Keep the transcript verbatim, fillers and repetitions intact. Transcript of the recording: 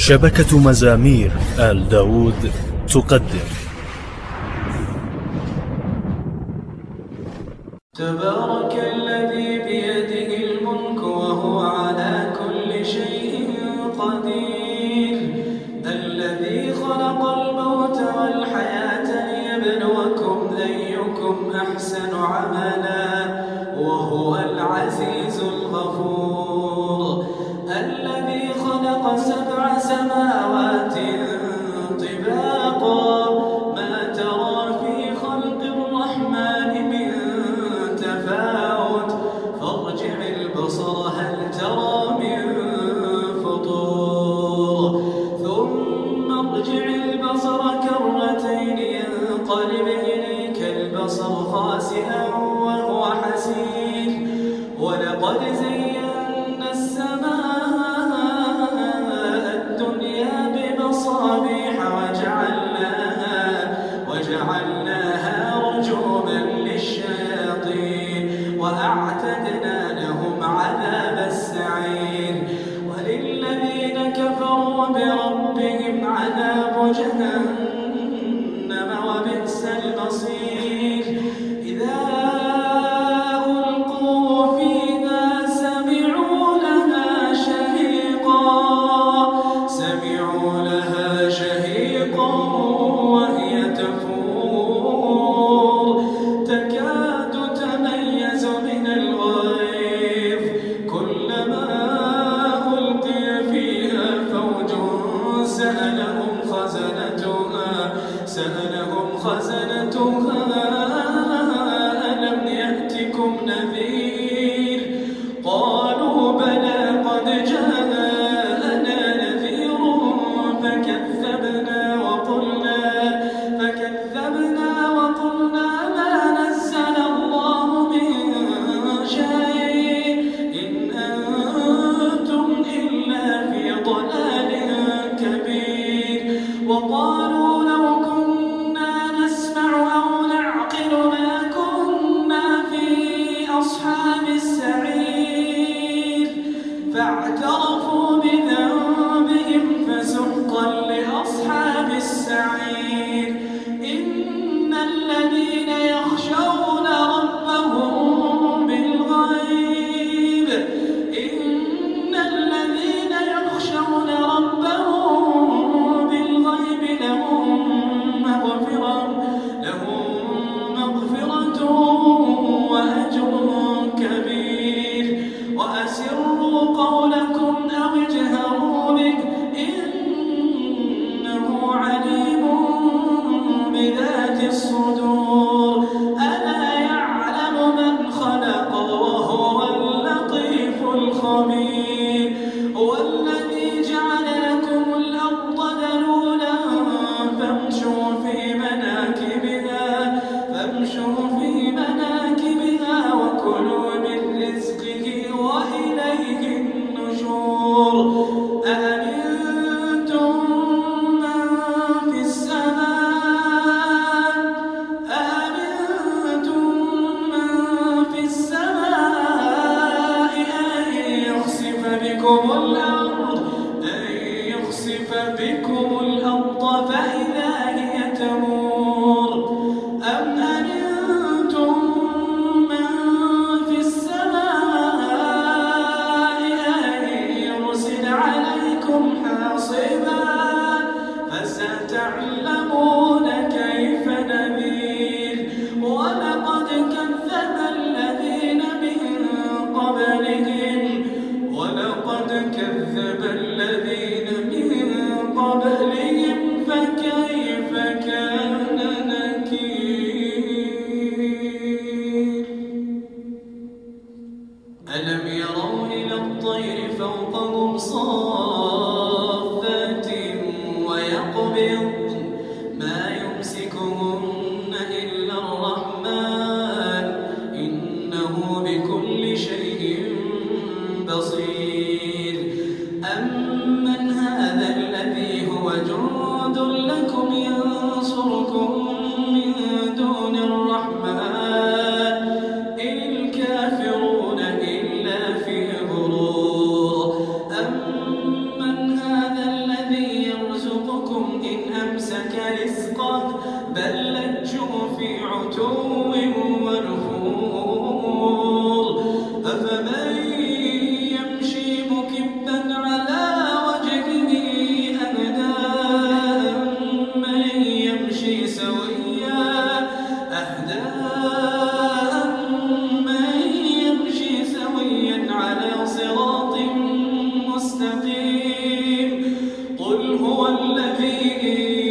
شبكة مزامير آل داود تقدم تبارك الذي بيده الملك وهو على كل شيء قدير، الذي خلق الموت والحياة ليبلوكم أيكم أحسن عملا وهو العزيز الغفور، الذي خلق سبع سماوات طباقا ما ترى في خلق الرحمن من تفاوت فارجع البصر هل ترى من فطور ثم ارجع البصر كرتين ينقلب إليك البصر خاسئا وهو حسير، ولقد زينا السماء الدنيا بمصابيح وجعلناها وجعلناها رجوما للشياطين وأعتدنا لهم عذاب السعير، وللذين كفروا بربهم عذاب جهنم وبئس المصير. إذا ألقوا فيها سمعوا لها شهيقا سمعوا لها شهيقا وهي تفور تكاد تميز من الغيظ، كلما ألقي فيها فوج سألهم خزنتها سألهم خزنتها ألم يأتكم نذير؟ قالوا بلى قد جاءنا نذير فكذبنا وقلنا فكذبنا وقلنا ما نزل الله من شيء إن أنتم إلا في ضلال كبير. وقالوا لو كنا نسمع أو نعقل ما كنا في أصحاب السعير، فاعترفوا بذنبهم فسحقا لأصحاب السعير. إن الذين يخشون ربهم بالغيب إن الذين يخشون ربهم بالغيب لهم مغفرة لهم مغفرة وأجر كبير. وأسروا قولكم أو اجهروا به إنه عليم بذات الصدور، ألا يعلم من خلق وهو اللطيف الخبير. هو الذي جعل لكم الأرض ذلولا فامشوا في مناكبها فامشوا في مناكبها وكلوا من رزقه وإليه النشور. أأمنتم من في السماء أأمنتم من في السماء أن يخسف بكم الأرض أن يخسف بكم الأرض فإذا هي تمور، أم أمنتم من في السماء أن يرسل عليكم حاصبا فستعلمون كيف نذير. ولقد كذب الذين من قبلهم ولقد كذب الذين من قبلهم فكيف كان نكير. ألم يروا إلى الطير فوقهم صافات ويقبض ما يمسكهن إلا الرحمن إنه بكل شيء بصير. أمن هذا الذي هو جند لكم ينصركم من دون الرحمن إن الكافرون إلا في غرور. أمن هذا الذي بل لجوا في عتو ونفور أفمن يمشي مكبا على وجهه أهدى أمن يمشي سويا أهدى أمن يمشي سويا على صراط مستقيم قل هو الذي